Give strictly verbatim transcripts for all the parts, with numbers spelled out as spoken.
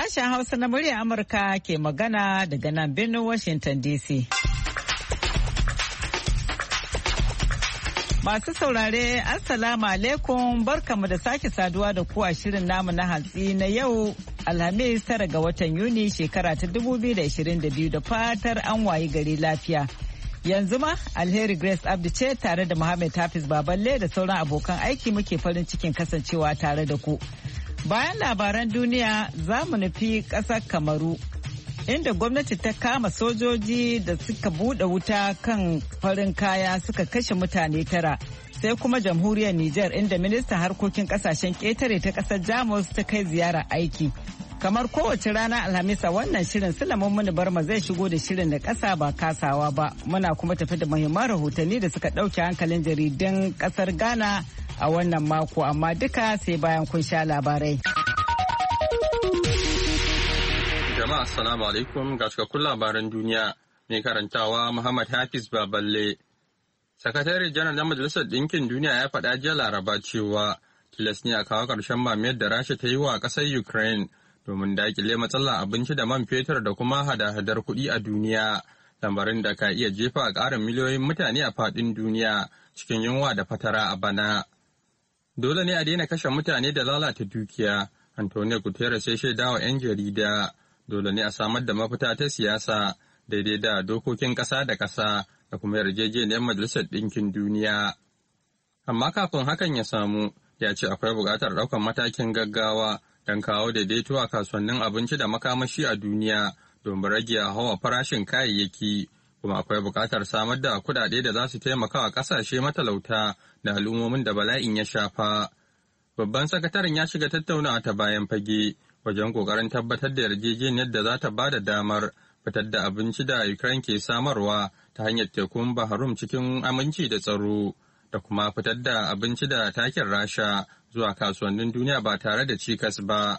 Sashen Hausa na muryar Amurka ke magana daga nan birnin Washington D C. Masu saurare, Assalamu alaikum, barkamu da sake saduwa da ku a shirin namu na hantsi na yau Alhamis tara ga watan Yuni shekara ta dubu biyu da ashirin da biyu da fatar an wayi gari lafiya. Yanzu ma Alheri Grace Abdi ce tare da Muhammad Hafiz Baballe da sauran abokan aiki muke farin cikin kasancewa tare da ku. Bayan labaran duniya za mu nufi ƙasar Kamaru, inda gwamnati ta kama sojoji da suka buɗe wuta kan farin kaya suka kashe mutane tara. Sai kuma jamhuriyar Nijar, inda ministan harkokin ƙasashen ƙetare ta ƙasar Jamus ta kai ziyara aiki. Kamar kowace rana Alhamis a wannan shirin Sulaiman Muni Barma zai shigo da shirin da ƙasa ba kasawa ba. Muna kuma tafi da muhimman rahotanni da suka ɗauke hankalin jaridun ƙasar Ghana a wannan mako, amma duka sai bayan kun sha labarai. Jama'a assalamu alaikum, ga cikakkun labaran duniya mai karantawa Muhammad Hafiz Baballe. Sakatare janar na Majalisar Ɗinkin Duniya ya faɗa jiya Laraba cewa tilas ne a kawo ƙarshen mamayar da Rasha ta yi wa ƙasar Ukraine domin daƙile matsalar abinci da man fetur da kuma hada-hadar kuɗi a duniya, lamarin da ka iya jefa ƙarin miliyoyin mutane a faɗin duniya cikin yunwa da fatara a bana. Dole ne a daina kashe mutane da lalata dukiya, Antonio Guterres ya shaida wa 'yan jarida. Dole ne a samar da mafita ta siyasa daidai da dokokin ƙasa da ƙasa da kuma yarjejeniyar Majalisar Ɗinkin Duniya. Amma kafin hakan ya samu, ya ce akwai buƙatar ɗaukar matakin gaggawa don kawo daidaito a kasuwannin abinci da makamashi a duniya domin rage hawa farashin kayayyaki. Kuma akwai buƙatar samar da kuɗaɗe da za su taimaka wa ƙasashe matalauta da al'ummomin da bala'in ya shafa. Babban sakataren ya shiga tattaunawa ta bayan fage wajen ƙoƙarin tabbatar da yarjejeniyar da za ta ba da damar fitar da abinci da Ukraine ke samarwa ta hanyar tekun Bahrum cikin aminci da tsaro, da kuma fitar da abinci da takin Rasha zuwa kasuwannin duniya ba tare da cikas ba.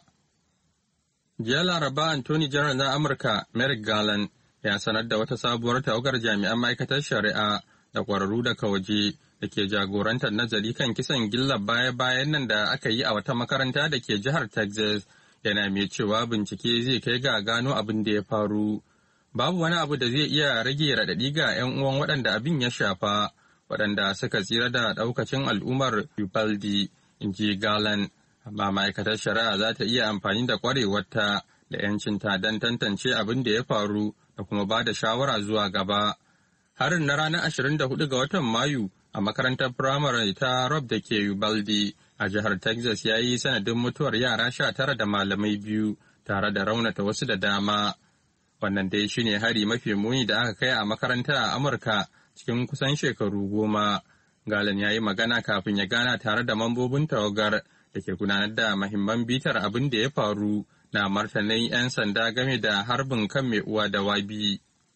Jiya Laraba, Anthony General na Amurka Merrick Garland ya sanar da wata sabuwar tawagar jami'an ma'aikatar shari'a da ƙwararru daga waje da ke jagorantar nazari kan kisan gillar baya-bayan nan da aka yi a wata makaranta da ke jihar Texas, yana mai cewa bincike zai kai ga gano abin da ya faru. Babu wani abu da zai iya rage raɗaɗi ga 'yan uwan waɗanda abin ya shafa, waɗanda suka tsira da ɗaukacin al'ummar Uvalde, in ji Garland. Amma ma'aikatar shari'a za ta iya amfani da ƙwarewarta da 'yancinta don tantance abin da ya faru da kuma ba da shawara zuwa gaba. Harin na ranar ashirin da hudu ga watan Mayu a makarantar firamare ta Rob da ke Uvalde a jihar Texas ya yi sanadin mutuwar yara sha tara da malamai biyu tare da raunata wasu da dama. Wannan dai shine hari mafi muni da aka kai a makaranta a Amurka cikin kusan shekaru goma. Galan ya yi magana kafin ya gana tare da mambobin tawagar da ke gudanar da mahimman bitar abin da ya faru na martanin 'yan sanda game da harbin kan mai uwa da wabi.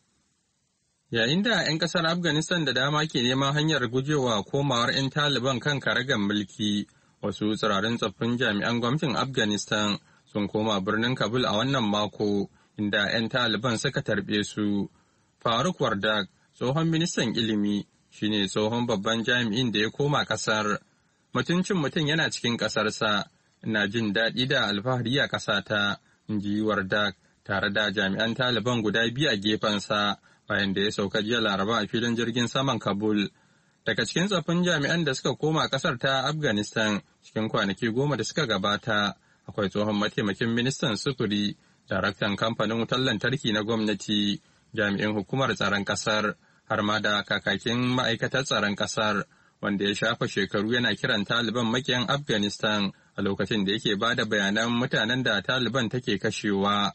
Yayin da 'yan kasar Afghanistan da dama ke neman hanyar gujewa komawar 'yan Taliban kan karagar mulki, wasu tsirarin tsoffin jami'an gwamnatin Afghanistan sun koma birnin Kabul a wannan mako, inda 'yan Taliban suka tarbe su. Faruk Wardak, tsohon ministan ilimi, shine tsohon babban jami'in da ya koma kasar. Mutuncin mutum yana cikin kasarsa, ina jin daɗi da alfahari a ƙasata, in ji Wardak, tare da jami'an Taliban guda biyu a gefensa, bayan da ya sauka jiya Laraba a filin jirgin saman Kabul. Daga cikin tsoffin jami'an da suka koma kasar ta Afghanistan cikin kwanaki goma da suka gabata, akwai tsohon mataimakin ministan sufuri, daraktan kamfanin wutar lantarki na gwamnati, jami'in hukumar tsaron kasar, har ma da kakakin ma'aikatar tsaron kasar, wanda ya shafa shekaru yana kiran Taliban makiyan Afghanistan a lokacin da yake ba da bayanan mutanen da Taliban take kashewa.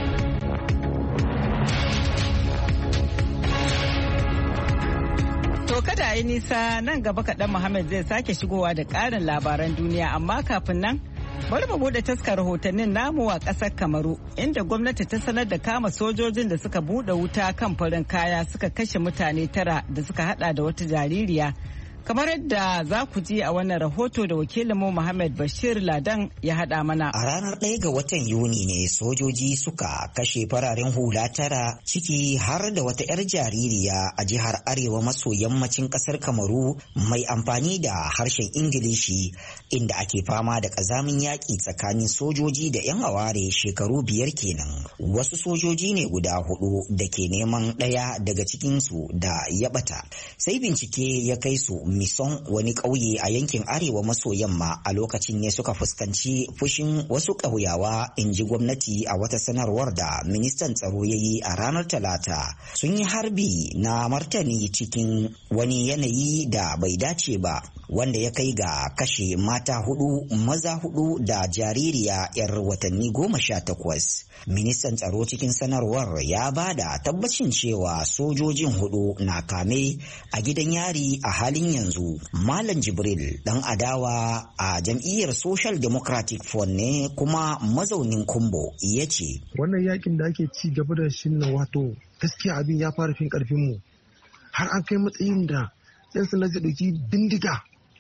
To kada a yi nisa, nan gaba kaɗan Muhammad zai sake shigowa da ƙarin labaran duniya, amma kafin nan bari mu bude taskar rahotannin namu a ƙasar Kamaru, inda gwamnati ta sanar da kama sojojin da suka buɗe wuta kan farin kaya suka kashe mutane tara da suka hada da wata jaririya Kamar yadda za ku ji a wannan rahoto da wakilinmu Muhammad Bashir Ladan ya haɗa mana. A ranar ɗaya ga watan Yuni ne sojoji suka kashe fararen hula tara ciki har da wata 'yar jaririya a jihar Arewa maso yammacin ƙasar Kamaru mai amfani da harshen Ingilishi, inda ake fama da ƙazamin yaƙi tsakanin sojoji da 'yan aware shekaru biyar kenan. Wasu sojoji ne guda hudu da ke neman ɗaya daga cikinsu da ya ɓata. Sai bincike ya kai su Mison, wani ƙauye a yankin Arewa maso yamma. A lokacin ne suka fuskanci fushin wasu ƙauyawa, in ji gwamnati a wata sanarwar da ministan tsaro ya yi a ranar Talata. Sun yi harbi na martani cikin wani yanayi da bai dace ba, wanda ya kai ga kashe mata hudu, maza hudu da jaririya 'yar watanni goma sha takwas. Ministan tsaro cikin sanarwar ya ba da tabbacin cewa sojojin hudu na kame a gidan yari a halin yanzu. Malam Jibril dan adawa a jam'iyyar Social Democratic Front ne kuma mazaunin Kumbo ya ce, wannan yakin da ake ci gaba da shi na wato gaskiya abin ya fara fin karfin mu, har an kai matsayin da yan sanda zai dauki bindiga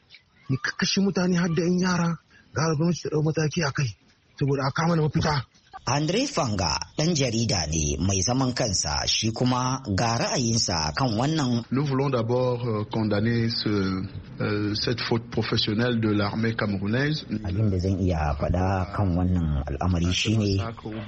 ya kashe mutane har da yan yara, ga gwamnati ta dau mataki a kai saboda a kama na mafita. Andre Fanga ɗan jarida ne mai zaman kansa, shi kuma ga ra'ayinsa kan wannan. Nous voulons d'abord euh, condamner ce, euh, cette faute professionnelle de l'armée camerounaise. Abin da zan iya faɗa kan wannan al'amari shine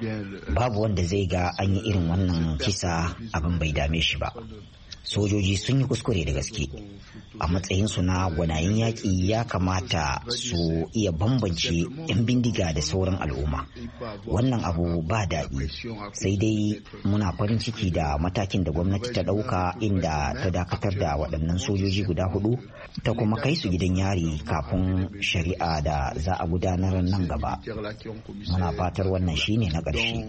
babu wanda zai ga an yi irin wannan kisa abin bai dame shi ba. Sojoji sun yi kuskure da gaske. A matsayinsu na gwanayen yaƙi ya kamata su iya bambance 'yan bindiga da sauran al'umma. Wannan abu ba daɗi, sai dai muna farin ciki da matakin da gwamnati ta ɗauka, inda ta dakatar da waɗannan sojoji guda hudu ta kuma kai su gidan yari kafin shari'a da za a gudanar nan gaba. Muna fatar wannan shine na ƙarshe.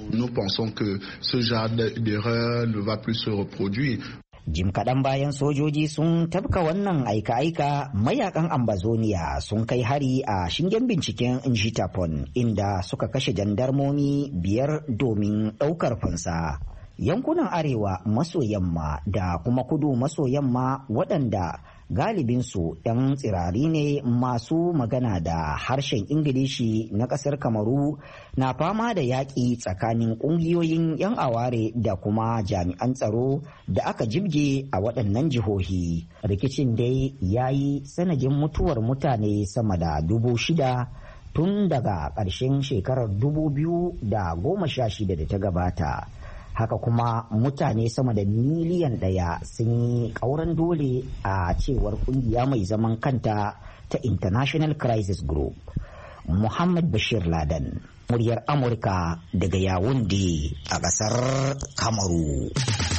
Jim kaɗan bayan sojoji sun tafka wannan aika-aika, mayakan Ambazonia sun kai hari a shingen binciken Njitapon, inda suka kashe jandarmomi biyar domin ɗaukar fansa. Yankunan arewa maso yamma da kuma kudu maso yamma, waɗanda galibinsu 'yan tsirari ne masu magana da harshen Ingilishi na ƙasar Kamaru, na fama da yaƙi tsakanin ƙungiyoyin 'yan aware da kuma jami'an tsaro da aka jibge a waɗannan jihohi. Rikicin dai ya yi sanadin mutuwar mutane sama da dubu shida tun daga ƙarshen shekarar dubu biyu da goma sha shida da ta gabata. Haka kuma mutane sama da miliyan ɗaya sun yi ƙauran dole, a cewar ƙungiya mai zaman kanta ta International Crisis Group. Muhammad Bashir Ladan, muryar Amurka daga Yawunde a ƙasar Kamaru.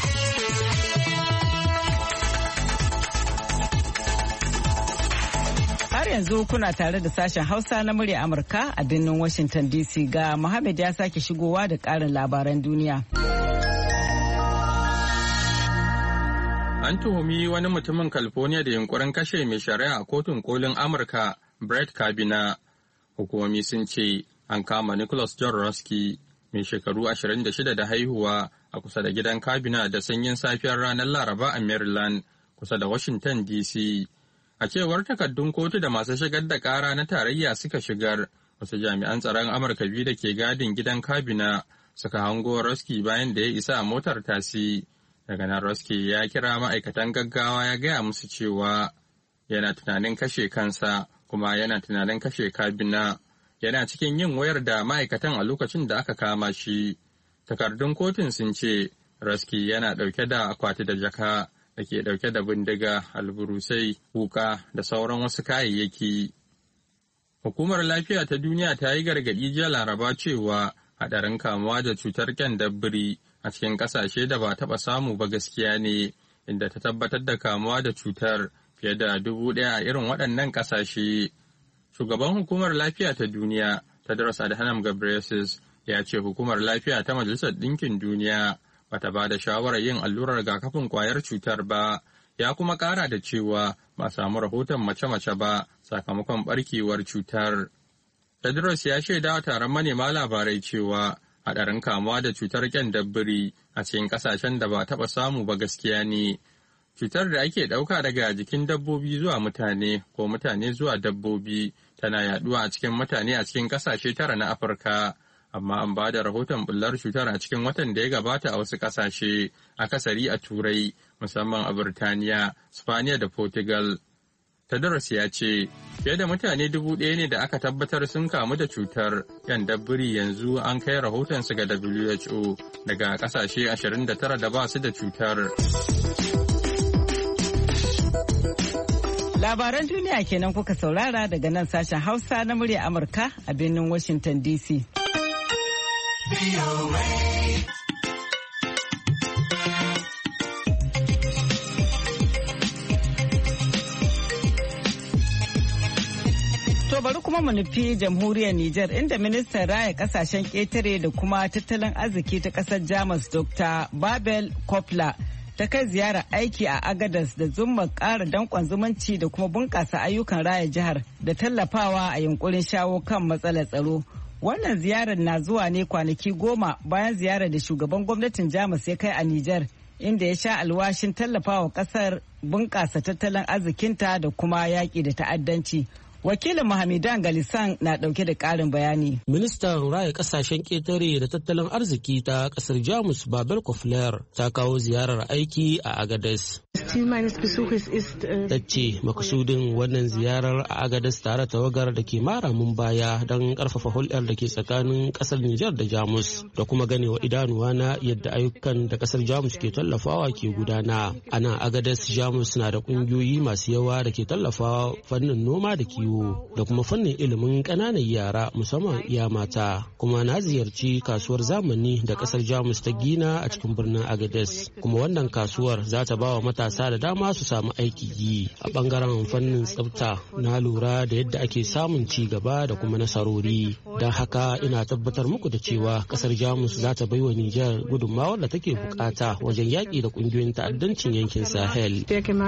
Har yanzu kuna tare da sashen Hausa na murya Amurka a birnin Washington D C. Ga Muhammad ya sake shigowa da ƙarin labaran duniya. An tuhumi wani mutumin California da yunkurin kashe mai shari'a a kotun kolin Amurka, Brett Kavanaugh. Hukumomi sun ce an kama Nicholas John Roski, mai shekaru ashirin da shida da haihuwa, a kusa da gidan Kavanaugh da sanyin safiyar ranar Laraba a Maryland, kusa da Washington D C. A cewar takardun kotu da masu shigar da kara na tarayya suka shigar, wasu jami'an tsaron Amurka biyu da ke gadin gidan Kavanaugh suka hango Roski bayan da ya isa a motar tasi. Daga nan Roski ya kira ma'aikatan gaggawa ya gaya musu cewa yana tunanin kashe kansa, kuma yana tunanin kashe Kavanaugh. Yana cikin yin wayar da ma'aikatan a lokacin da aka kama shi. Takardun kotun sun ce Roski yana ɗauke da akwati da jaka da ke ɗauke da bindiga, alburusai, wuka da sauran wasu kayayyaki. Hukumar Lafiya ta Duniya ta yi gargaɗi jiya Laraba cewa haɗarin kamuwa da cutar ƙyandabbiri a cikin ƙasashe da ba taɓa samu ba gaskiya ne, inda ta tabbatar da kamuwa da cutar fiye da dubu ɗaya a irin waɗannan ƙasashe. Shugaban Hukumar Lafiya ta Duniya, Tedros Adhanom Ghebreyesus, ya ce Hukumar Lafiya ta Majalisar Ɗinkin Duniya ba ta ba da shawarar yin allurar rigakafin ƙwayar cutar ba, ya kuma ƙara da cewa ba samu rahoton mace-mace ba sakamakon ɓarkewar cutar. Tedros ya shaida wa taron manema labarai cewa haɗarin kamuwa da cutar ƙyandabbiri a cikin ƙasashen da ba taɓa samu ba gaskiya ne. cutar da ake ɗauka daga jikin dabbobi zuwa mutane ko mutane zuwa dabbobi tana yaduwa a cikin mutane a cikin ƙasashe tara na Afirka. Amma an ba da rahoton bullar cutar a cikin watan da ya gabata a wasu ƙasashe, akasari a Turai, musamman a Birtaniya, Spaniya da Portugal. Tedros ya ce, fiye da mutane dubu ɗaya ne da aka tabbatar sun kamu da cutar yan dabbiri yanzu an kai rahotonsu ga W H O daga ƙasashe ashirin da tara da ba su da cutar. Labaran duniya kenan kuka saurara daga nan sashen Hausa na murya Amurka a birnin Washington D C. To bari kuma mu nufi jamhuriyar Nijar inda ministan raya kasashen ƙetare da kuma tattalin arziki ta ƙasar Jamus Doctor Babel Kopla ta kai ziyarar aiki a Agadas da zumma ƙara danƙon zumunci da kuma bunƙasa ayyukan raya jihar da tallafawa a yunkurin shawo kan matsalar tsaro. Wannan ziyarar na zuwa ne kwanaki goma bayan ziyarar da shugaban gwamnatin Jamus ya kai a Nijar, inda ya sha alwashin tallafawa ƙasar bunƙasa tattalin arzikinta da kuma yaƙi da ta'addanci. Wakilin Muhammadan Galisan na ɗauke da ƙarin bayani. Ministan raya ƙasashen ƙetare da tattalin arziki ta ƙasar Jamus Babel Kofler ta kawo ziyarar aiki a Agadez. Ta ce makasudin wannan ziyarar a Agadez tare tawagar da ke mara mun baya don ƙarfafa hulɗar da ke tsakanin ƙasar Nijar da Jamus da kuma ganewa idanuwa na yadda ayyukan da ƙasar Jamus ke tallafawa ke gudana. A nan Agadez Jamus na da ƙungiyoyi masu yawa da ke tallafawa fannin noma da kiwo da kuma fannin ilimin ƙananan yara musamman iya mata. Kuma na ziyarci kasuwar zamani da ƙasar Jamus ta gina a cikin birnin Agadez, kuma wannan kasuwar za ta ba wa matasa da dama su samu aiki yi. A bangaren fannin tsafta na lura da yadda ake samun ci gaba da kuma nasarori, don haka ina tabbatar muku da cewa ƙasar Jamus za ta baiwa Nijar gudunmawar da take bukata wajen yaƙi da ƙungiyoyin ta'addancin yankin Sahel.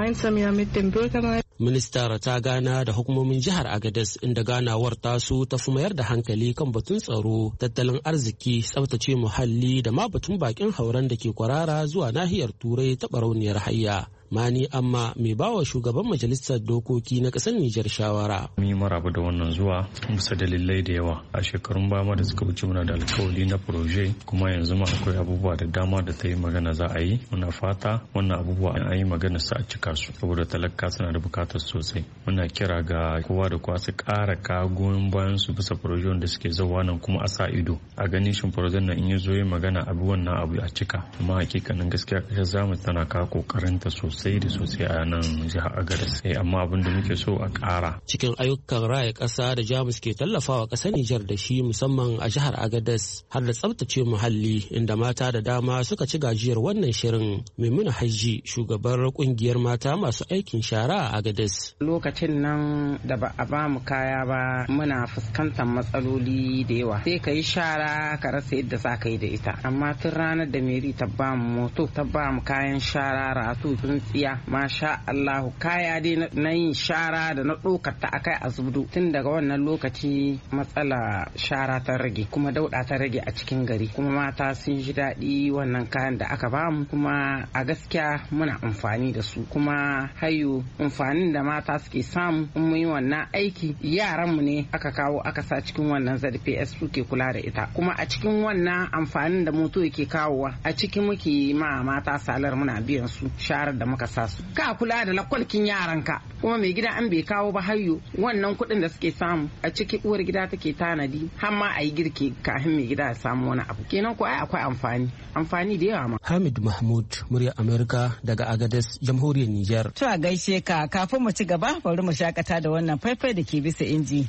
Ministar ta gana da hukumomin jihar Agadez inda ganawar tasu ta fi mayar da hankali kan batun tsaro, tattalin arziki, tsabtace muhalli da ma batun bakin hauren da ke kwarara zuwa nahiyar Turai ta barauniyar hayya. Mani amma mai bawa shugaban majalisar dokoki na ƙasar Nijar shawara. Mun yi maraba da wannan zuwa bisa dalilai da yawa. A shekarun baya da suka wuce muna da alkawali na proje, kuma yanzu ma akwai abubuwa da dama da ta yi magana za a yi. Muna fata wannan abubuwa an yi magana su a cika su saboda talaka suna da bukatar sosai. Muna kira ga kowa da kowa su ƙara kagoyin bayan su bisa proje da suke zauwa nan, kuma a sa ido a ganin shin proje nan in ya zo yi magana abu wannan abu a cika. Amma hakikanin gaskiya ƙasar zamu tana kawo ƙoƙarinta sosai sosai da sosai a nan jihar Agadez, amma abin da muke so a ƙara. Cikin ayyukan raya ƙasa da Jamus ke tallafawa ƙasar Nijar da shi musamman a jihar Agadez har da tsabtace muhalli, inda mata da dama suka ci gajiyar wannan shirin. Maimuna Hajji, shugabar kungiyar mata masu aikin shara a Agadez. Lokacin nan da ba a ba mu kaya ba muna fuskantar matsaloli da yawa. Sai ka yi shara ka rasa yadda za ka yi da ita. Amma tun ranar da Meri ta ba mu moto ta ba mu kayan shara, ratu, tsintsiya, masha Allahu, kaya dai na yin shara da na ɗaukar ta akai a zubdu. Tun daga wannan lokaci matsala shara ta rage, kuma dauɗa ta rage a cikin gari, kuma mata sun ji daɗi wannan kayan da aka bamu, kuma a gaskiya muna amfani da su. Kuma hayo amfanin da mata suke samu in mun yi wannan aiki, yaran mu ne aka kawo aka sa cikin wannan Z P S suke kula da ita, kuma a cikin wannan amfanin da moto yake kawowa a cikin muke ma mata salar muna biyan su sharar da muka sa su. Ka kula da lakwalkin yaranka, kuma mai gida an bai kawo ba hayo wannan kuɗin da suke samu a ciki uwar gida take tanadi har ma a yi girki kafin mai gida ya samu wani abu. Kenan ko ai akwai amfani amfani da yawa ma. Hamid Mahmud, murya Amerika daga Agadez, jamhuriyar Nijar. To a gaishe ka, kafin mu ci gaba bari mu shakata da wannan faifai da ke bisa inji.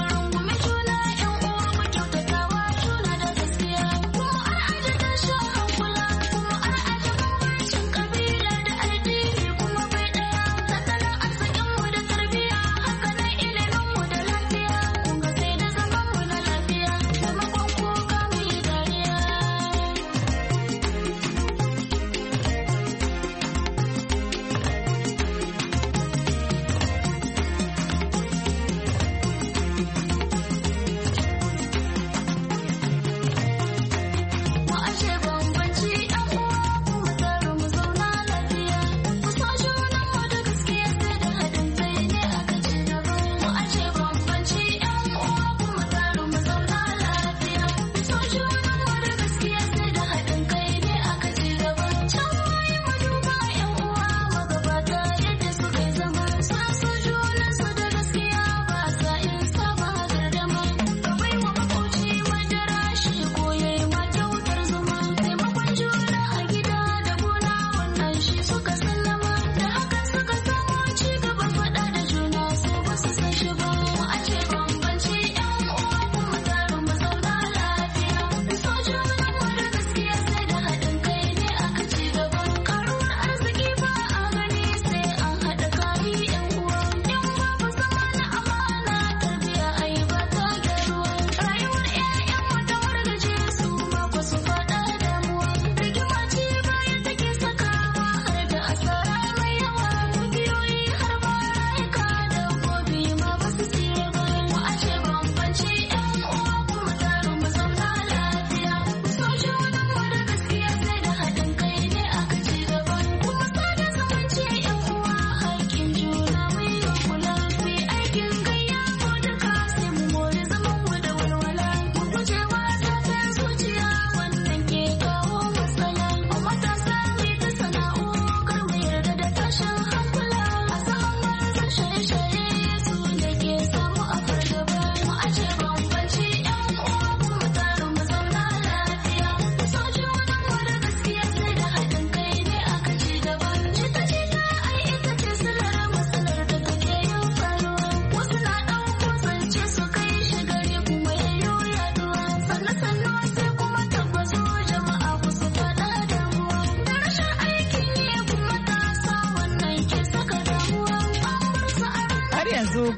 Show.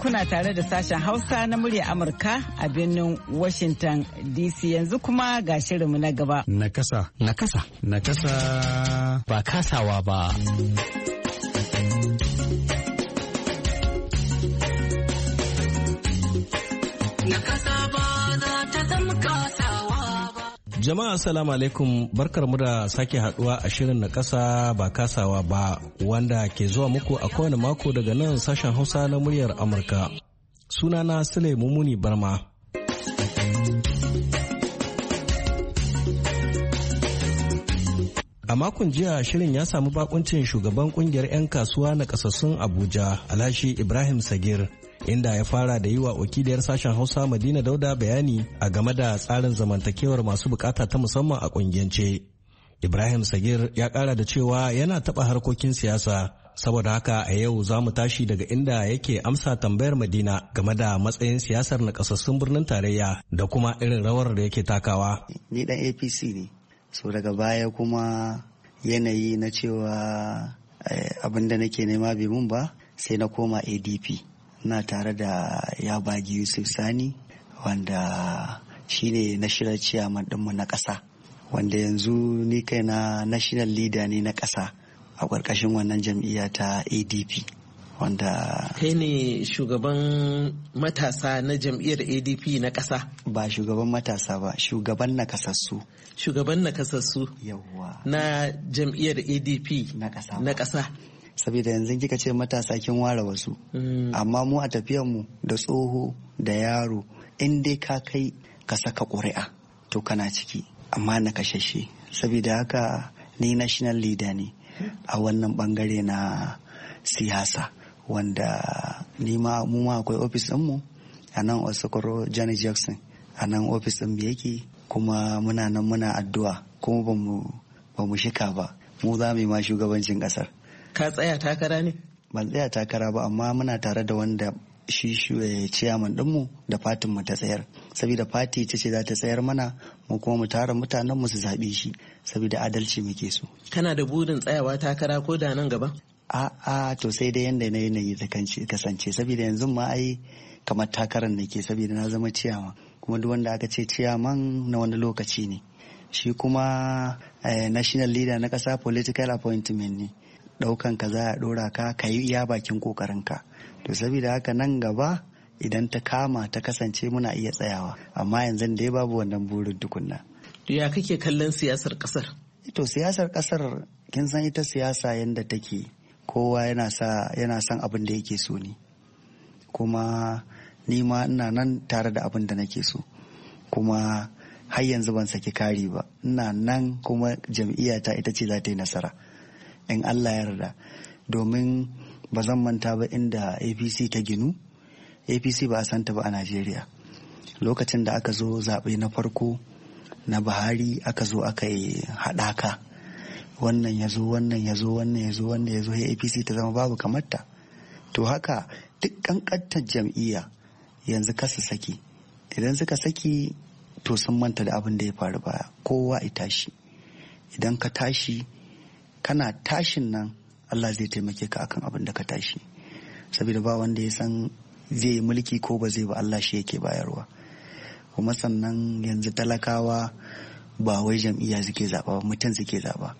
kuna tare da sashen Hausa na murya Amurka a birnin Washington D C. Yanzu kuma ga shirinmu na gaba. Nakasa. Nakasa. Nakasa. Ba kasawa ba. Jama'a assalamu alaikum, barkar mu da sake haduwa a shirin na kasa ba kasawa ba wanda ke zuwa muku a kowane mako daga nan sashen Hausa na muryar Amurka. Sunana Sule Mumuni Barma. A makon jiya shirin ya samu bakuncin shugaban kungiyar 'yan kasuwa na kasassun Abuja, Alhaji Ibrahim Sagir, inda ya fara da yi wa wakiliyar sashen Hausa Madina Dauda bayani a game da tsarin zamantakewar masu bukata ta musamman a kungiyance. Ibrahim Sagir ya kara da cewa yana taɓa harkokin siyasa, saboda haka a yau za mu tashi daga inda yake amsa tambayar Madina game da matsayin siyasar na kasassun birnin tarayya da kuma irin rawar da yake takawa. Ni dan A P C ne, so daga baya kuma yanayi na cewa abin da nake nema bai mun ba sai na koma A D P. Na tare da Yabagi Yusuf Sani wanda shine national chairman ɗinmu na ƙasa, wanda yanzu ni kaina national leader ne na ƙasa a ƙarƙashin wannan jam'iyya ta A D P. Wanda kai ne shugaban matasa na jam'iyyar A D P na ƙasa? Ba shugaban matasa ba, shugaban nakasassu. Shugaban nakasassu yawwa na jam'iyyar A D P na ƙasa. Na ƙasa. Saboda yanzu kika ce matasa kin ware wasu, mm. amma mu a tafiyanmu da tsoho da yaro in dai ka kai ka saka ƙuri'a to kana ciki, amma na kashashe. Saboda haka ni national leader ne a wannan bangare na siyasa, wanda ni ma mu ma akwai ofis ɗinmu a nan Osokoro Janet Jackson, a nan ofis ɗin yake, kuma muna nan muna addu'a kuma ba mu shika ba, mu za mu yi ma shugabancin ƙasar. Ka tsaya takara ne? Ban tsaya takara ba, amma muna tare da wanda shi ciyaman ɗinmu da fatin mu ta tsayar. Saboda fati ta ce za ta tsayar mana, mu kuma mu tara mutanen mu su zaɓe shi, saboda adalci muke so. Kana da burin tsayawa takara ko da nan gaba? A'a, to sai dai yanda na yanayi ta kasance, saboda yanzu ma ai kamar takarar nake, saboda na zama ciyaman, kuma duk wanda aka ce ciyaman na wani lokaci ne. Shi kuma eh, national leader na ƙasa political appointment ne. Daukan ka za a dora ka ka yi iya bakin kokarin ka, to saboda haka nan gaba idan ta kama ta kasance muna iya tsayawa, amma yanzu dai babu wannan burin tukunna. Ya kake kallon siyasar kasar? To siyasar kasar kin san ita siyasa yanda take, kowa yana sa yana son abin da yake so ne, kuma ni ma ina nan tare da abin da nake so, kuma har yanzu ban saki kari ba, ina nan kuma jam'iyyata ita ce za ta yi nasara in Allah ya yarda, domin ba zan manta ba inda A P C ta ginu. A P C ba a santa ba a Najeriya. Lokacin da aka zo zaɓe na farko na Buhari, aka zo aka yi haɗaka, wannan ya zo wannan ya zo wannan ya zo wannan ya zo, A P C ta zama babu kamarta. To haka duk ƙanƙantar jam'iyya yanzu kasa saki, idan suka saki to sun manta da abin da ya faru baya. Kowa ya tashi, idan ka tashi kana tashin nan Allah zai taimake ka akan abin da ka tashi, saboda ba wanda ya san zai yi mulki ko ba zai ba, Allah shi yake bayarwa. Kuma sannan yanzu talakawa ba wai jam'iyya suke zaba, mutum suke zaba.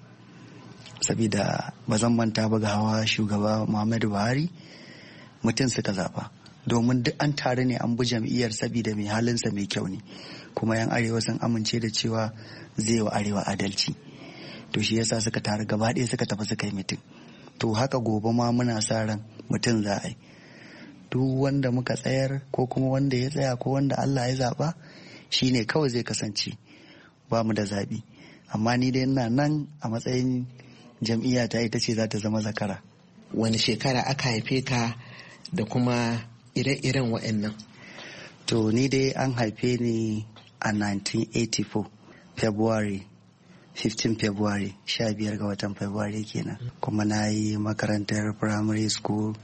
Saboda ba zan manta ba ga hawa shugaba Muhammadu Buhari, mutum suka zaba, domin duk an tare ne an bi jam'iyyar saboda mai halinsa mai kyau ne, kuma yan arewa sun amince da cewa zai wa arewa adalci. To shi yasa suka taru gaba ɗaya suka tafi suka yi mitin. To haka gobe ma muna sa ran mutum za a yi. Duk wanda muka tsayar ko kuma wanda ya tsaya ko wanda Allah ya zaɓa shi ne kawai zai kasance, ba mu da zaɓi. Amma ni dai ina nan a matsayin jam'iyya ta ita ce za ta zama zakara. Wani shekara aka haife ka da kuma ire-iren wa'annan? To ni dai an haife ni a nineteen eighty-four February fifteenth February, sha biyar ga watan February kenan. Kuma na yi makarantar primary school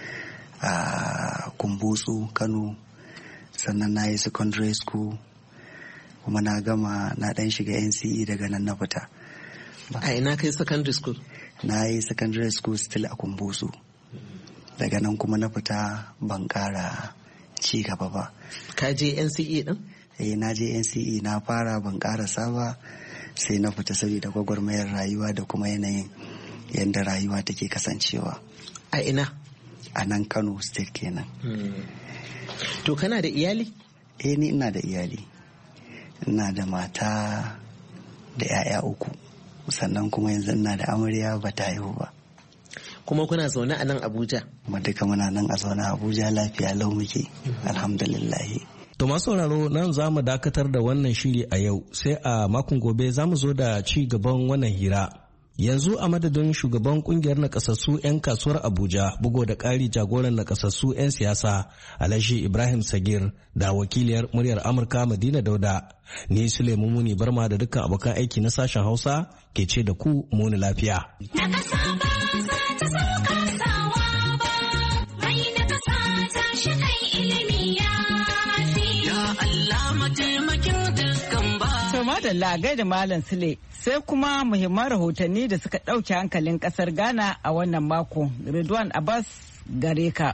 a Kumbutsu, Kano, sannan na yi secondary school, kuma na gama na dan shiga N C E daga nan na fita. A ina kai secondary school? Na yi secondary school still a Kumbutsu. daga nan kuma na fita ban ƙara ci gaba ba. Ka je N C E din? Eh na je N C E na fara ban ƙarasa ba sai na fita saboda gwagwarmayar rayuwa da kuma yanayin yadda rayuwa take kasancewa. A ina? A nan Kano State kenan. Hmm. To kana da iyali? Eh ni ina da iyali. Ina da mata da 'ya'ya uku. Sannan kuma yanzu ina da amarya ba ta haihu ba. Kuma kuna zaune a nan Abuja? Kuma duka muna nan a zaune a Abuja lafiya lau muke. Alhamdulillah. To masu sauraro nan za mu dakatar da wannan shiri a yau sai a makon gobe za mu zo da ci gaban wannan hira. Yanzu a madadin shugaban kungiyar nakasassu 'yan kasuwar Abuja bugo da ƙari jagoran nakasassu 'yan siyasa Alhaji Ibrahim Sagir da wakiliyar muryar Amurka Madina Dauda. Ni Sulaimu Muni Barma da dukkan abokan aiki na sashen Hausa ke ce da ku muni lafiya. Madalla gaida Malam Sule sai kuma muhimman rahotanni da suka ɗauke hankalin ƙasar Ghana a wannan mako. Ridwan Abbas gare ka.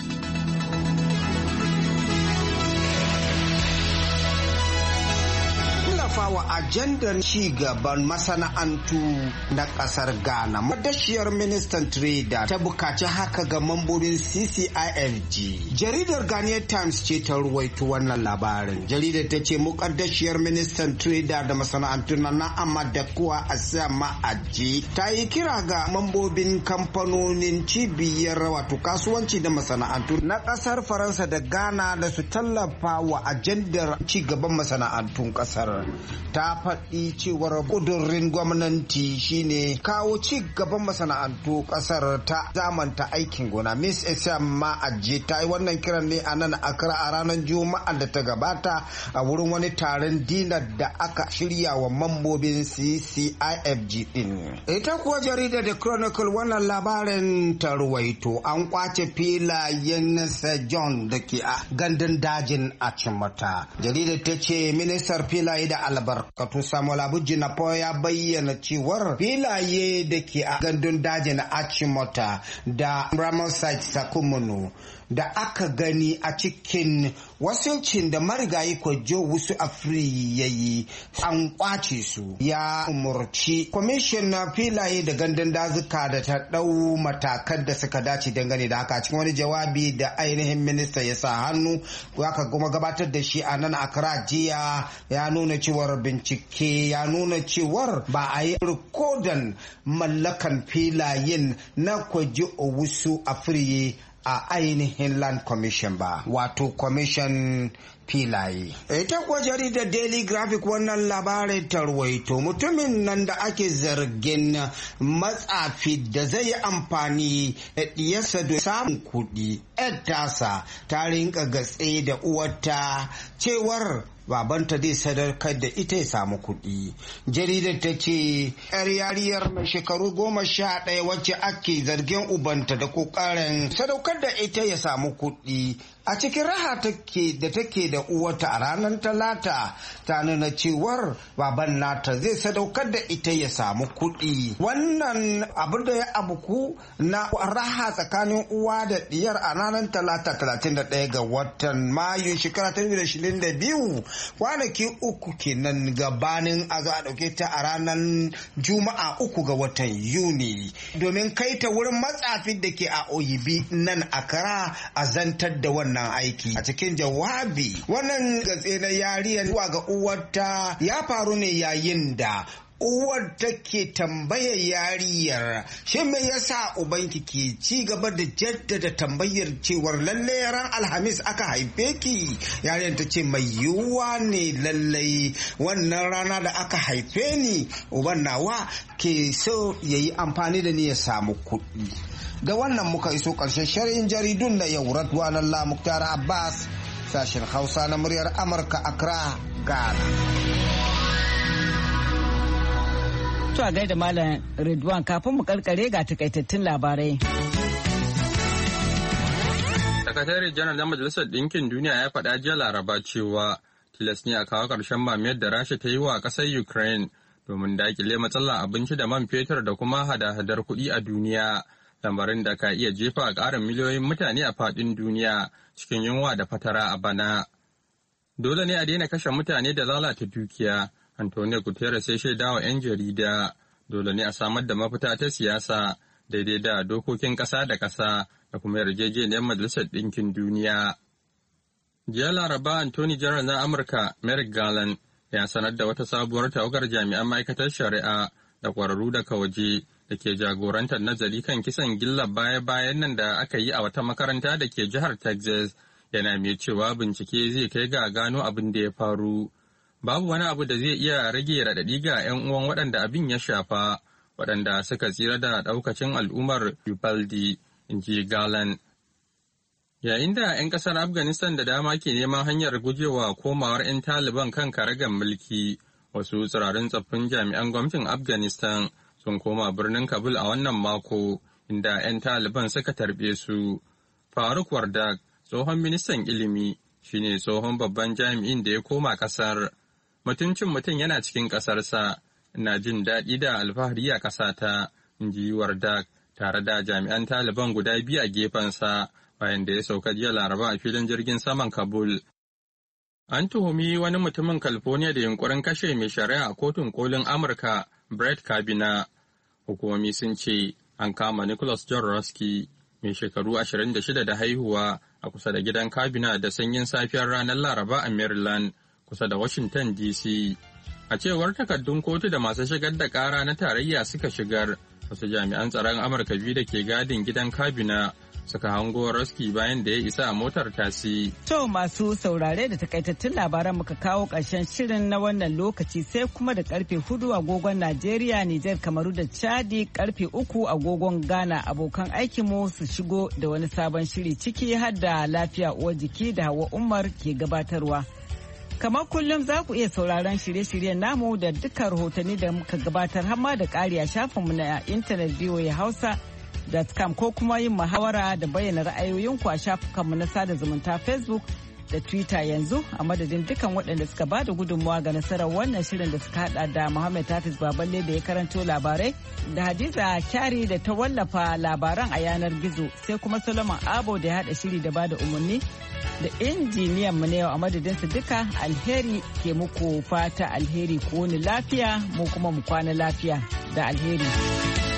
wa ajandar ci gaban masana'antu na kasar Ghana. Madashiyar ministan Trader ta bukaci haka ga mambobin C C I F G. Jaridar Ghanaian Times ce ta ruwaito wannan labarin. Jaridar ta ce mukaddashiyar ministan Trader da masana'antu na Amada Kuwa Asama Aji ta yi kira ga mambobin kamfanonin cibiyar wato kasuwanci da masana'antu na kasar Faransa da Ghana da su tallafa wa ajandar ci gaban masana'antun kasar. Ta faɗi cewar ƙudurin gwamnati shine kawo ci gaban masana'antu ƙasar ta zamanta aikin gona. Miss Esama Aje ta yi wannan kiran ne a nan Accra a ranar Juma'a da ta gabata a wurin wani taron dinar da aka shirya wa mambobin C C I F G din. Ita kuwa jaridar The Chronicle wannan labarin ta ruwaito an kwace filayen Sir John da ke a gandun dajin a Chimota. Jaridar ta ce ministar filaye da albarkatu Samuel Abuji Napo ya bayyana cewar filaye da ke a gandun dajin Achimota da Ramosite Sakumunu da aka gani a cikin wasincin da marigayi Kwajo Wusu Afri ya yi an kwace su. Ya umurci kwamishin na filaye da gandun dazuka da ta ɗau matakan da suka dace dangane da haka. Cikin wani jawabi da ainihin minista ya sa hannu aka kuma gabatar da shi a nan Accra jiya ya nuna cewar bincike ya nuna cewar ba a yi rikodan mallakan filayen na Kwajo Wusu Afri a ainihin Land Commission ba, wato Commission filaye. Ita kuwa jaridar Daily Graphic wannan labarai tarwaito mutumin nan da ake zargin matsafi da zai yi amfani da diyarsa da samun kuɗi. Yar tasa ta rinka gatse da uwarta cewar babanta zai sadakar da ita ya samu kuɗi. Jaridar ta ce yar yariyar mai shekaru goma sha ɗaya wacce ake zargin ubanta da ƙoƙarin sadaukar da ita ya samu kuɗi a cikin raha take da take da uwata a ranar talata ta nuna cewar baban nata zai sadaukar da ita ya samu kuɗi. Wannan abu da ya abuku na raha tsakanin uwa da diyar a ranar talata talatin da ɗaya ga watan mayu shekara ta da shirin da biyu kwanaki uku kenan gabanin a za a ɗauke ta a ranar juma'a uku ga watan yuni domin kai ta wurin matsafi da ke a oyibi nan Accra a zantar da wannan aiki. A cikin jawabi wannan gatse na yariyar zuwa ga uwarta ya faru ne yayin da uwar take tambayar yariyar shi me yasa ubanki ke ci gaba da jaddada tambayar cewar lalle ran alhamis aka haife ki. Yariyar ta ce mai yiwuwa ne lallai wannan rana da aka haife ni uban nawa ke so yayi amfani da ni ya samu kuɗi. Da wannan muka iso ƙarshen sharhin jaridun na yau. Radwan Allah Muktar Abbas, sashen Hausa na muryar Amurka, Accra, Ghana. To a gaida Malam Ridwan kafin mu karkare ga takaitattun labarai. Sakatare janar na Majalisar Ɗinkin Duniya ya faɗa jiya Laraba cewa tilas ne a kawo ƙarshen mamayar da Rasha ta yi wa ƙasar Ukraine domin daƙile matsalar abinci da man fetur da kuma hada-hadar kuɗi a duniya. lamarin da ka iya jefa ƙarin miliyoyin mutane a faɗin duniya cikin yunwa da fatara a bana. Dole ne a daina kashe mutane da lalata dukiya, Antonio Guterres ya shaida wa 'yan jarida. Dole ne a samar da mafita ta siyasa daidai da dokokin ƙasa da ƙasa da kuma yarjejeniyar Majalisar Ɗinkin Duniya. Jiya Laraba, Anthony General na Amurka Merrick Garland ya sanar da wata sabuwar tawagar jami'an ma'aikatar shari'a da ƙwararru daga waje da ke jagorantar nazari kan kisan gilla baya-bayan nan da aka yi a wata makaranta da ke jihar Texas, yana mai cewa bincike zai kai ga gano abin da ya faru. Babu wani abu da zai iya rage raɗaɗi ga 'yan uwan waɗanda abin ya shafa, waɗanda suka tsira da ɗaukacin al'ummar Uvalde, in ji Garland. Yayin da 'yan ƙasar Afghanistan da dama ke neman hanyar gujewa komawar 'yan Taliban kan karagar mulki, wasu tsirarin tsaffin jami'an gwamnatin Afghanistan sun koma birnin Kabul a wannan mako, inda 'yan Taliban suka tarbe su. Faruk Wardak, tsohon ministan ilimi, shine tsohon babban jami'in da ya koma ƙasar. Mutuncin mutum yana cikin ƙasarsa, ina jin daɗi da alfahari a ƙasata, in ji Wardak, tare da jami'an Taliban guda biyu a gefensa, bayan da ya sauka jiya Laraba a filin jirgin saman Kabul. An tuhumi wani mutumin California da yunkurin kashe mai shari'a a kotun kolin Amurka, Brett Kavanaugh. Hukumomi sun ce an kama Nicholas John Roski, mai shekaru ashirin da shida da haihuwa, a kusa da gidan Kavanaugh da sanyin safiyar ranar Laraba a Maryland, kusa da Washington D C. A cewar takardun kotu da masu shigar da ƙara na tarayya suka shigar, wasu jami'an tsaron Amurka biyu da ke gadin gidan Kavanaugh suka hango Roski bayan da ya isa a motar tasi. To masu saurare da takaitattun labaran muka kawo ƙarshen shirin na wannan lokaci, sai kuma da karfe hudu agogon Najeriya, Nijar, Kamaru da Chadi, karfe uku agogon Ghana abokan aikinmu su shigo da wani sabon shiri ciki har da lafiya uwar jiki da Hawa Umar ke gabatarwa. Kamar kullum za ku iya sauraron shirye-shiryen namu da dukkan rahotanni da muka gabatar har ma da ƙari a shafinmu na intanet V O A Hausa. .com ko kuma yin muhawara da bayyana ra'ayoyinku a shafukanmu na sada zumunta Facebook da Twitter yanzu, a madadin dukan waɗanda suka ba da gudunmawa ga nasarar wannan shirin da suka hada da Muhammad Hafiz Baballe da ya karanto labarai, da Hadiza Kyari da ta wallafa labaran a yanar gizo, sai kuma Solomon Abo da ya hada shiri da ba da umarni, da injiniyan mu na yau. A madadin su duka, alheri ke muku fata alheri, ku wani lafiya mu kuma mu kwana lafiya da alheri.